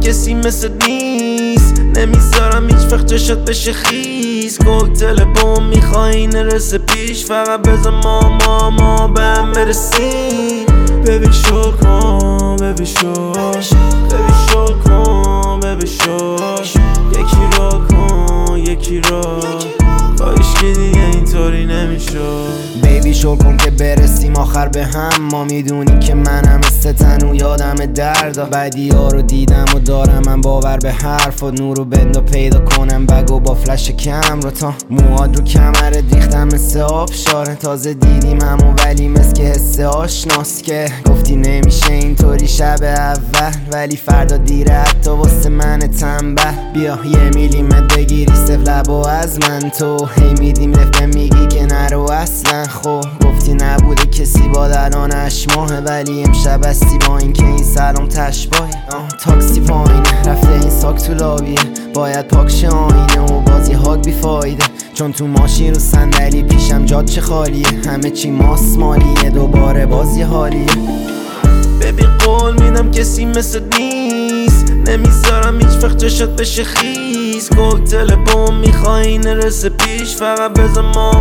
کسی مثل نیست، نمیذارم هیچ وقت جاشت بشه خیس. کوکتل بوم میخوایی نرسه پیش، فقط بذار ما به هم برسیم. ببی شو کن، ببی شو، ببی شو کن، ببی شو. یکی رو کن، یکی رو، کاریش که دیگه اینطوری نمیشه. بیبی شل کن که برسیم آخر به هم. ما میدونی که منم مثل تنو یادم دردا. بدی ها رو دیدم و دارم من باور به حرفات. نورو بندو پیدا کنم بگو با فلش کم رو، تا موهاد رو کمرت ریختم مثل آبشاره. تازه دیدیم همو ولی مثل که حس آشناست، که گفتی نمیشه اینطوری شب اول، ولی فردا دیره حتی واسه من تنبل. بیا یه میلیمت بگیری سف لبو از من، تو هی میدیم رفته میگی که نرو اصلا. خب گفتی نبوده کسی با الانش ماهه، ولی امشب هستی با این که این سلام تشباهه. تاکسی پایینه رفته این ساک تو لابیه، باید پاکش آینه و بازی هاگ بیفایده. چون تو ماشین رو صندلی پیشم جاد چه خالیه، همه چی ماسمالیه دوباره بازی حالیه. ببین قول میدم کسی مثل نیست، نمیذارم هیچ وقت جاشت بشه خیس. کوکتل بوم میخوایی نرسه پیش، فقط بذار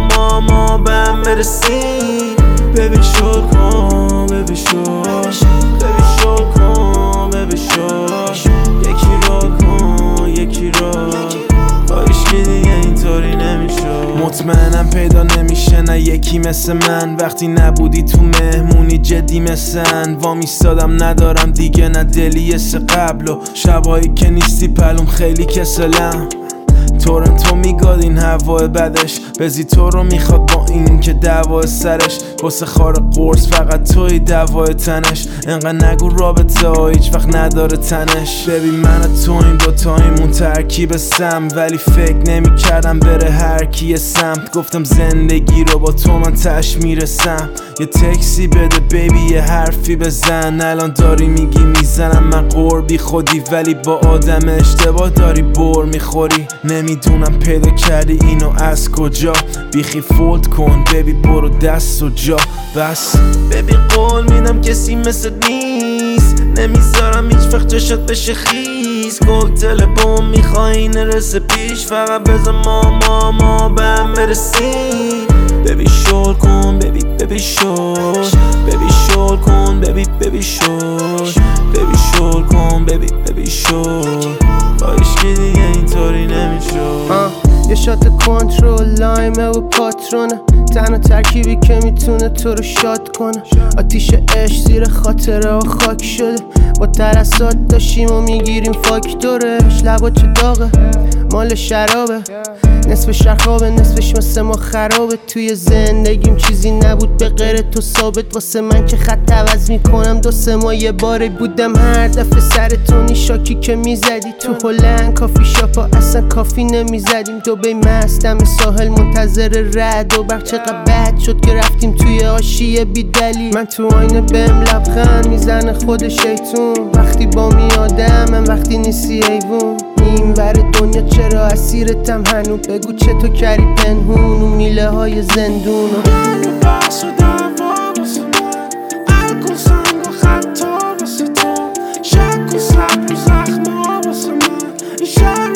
ما به هم برسیم. ببی شو کن، ببی شو، ببی شو کن، ببی شو. یکی رو کن، یکی رو، کاریش که دیگه اینطوری نمیشه. مطمئنم پیدا نمیشه نه یکی مثل من، وقتی نبودی تو مهمونی جدی مثل وامیستادم. ندارم دیگه نه دلی قبل و شبایی که نیستی پلوم خیلی کسلم. تورنتو میگاد این هوای بدش، بزی تو رو میخواد با این که دعوای سرش. واسه خار قرص فقط توی دوای تنش، انقدر نگو رابطه ها هیچ وقت نداره تنش. ببین من و تو این دوتاییمون ترکیب سم، ولی فکر نمی کردم بره هر کی سمت. گفتم زندگی رو با تو من تش میرسم. یه تکسی بده بیبی یه حرفی بزن، الان داری میگی میزنم من قربی خودی، ولی با آدم اشتباه داری بر میخوری. نمیدونم پیدا کردی اینو از کجا، بیخی فولد کن بیبی برو دست و جا بس. ببین قول میدم کسی مثل نیست، نمیذارم هیچ وقت جاشت بشه خیس. کوکتل بوم میخوایی نرسه پیش، فقط بذار ما به هم برسیم. ببی شل کن، ببی شل، ببی شل کن، ببی شل، ببی شل کن، ببی شل. کاریش که دیگه اینطوری نمیشه. یه شات کنترل لایمه و پاترونه، تنها ترکیبی که میتونه تو رو شاد کنه. آتیش عشق زیر خاطره ها خاک شده، با ترسات داشتیم و میگیریم فاکتورش. لبا چه داغه مال شرابه، نصف شرخابه نصفش مثل ما خرابه. توی زندگیم چیزی نبود به غیر تو ثابت، واسه من که خط عوض میکنم 2-3 ماه یه باره. بودم هر دفعه سر تو نیشاکی که میزدی، تو هلند کافی شاپا اصلا کافی نمیزدیم. دبی مستم ساحل منتظر رد و برق، چقدر بد شد که رفتیم توی آشیه بی دلیل. من تو آینه بهم لبخند میزنه خود شیطون، وقتی با میادم من وقتی نیستی ایوون. این ور دنیا چرا اسیرتم هنو، بگو چطور کردی پنهون و میله های زندون. بحث و دعوا واسه من، الکل سنگ و خطا واسه تو، شک و صبر و زخما واسه من. این شهر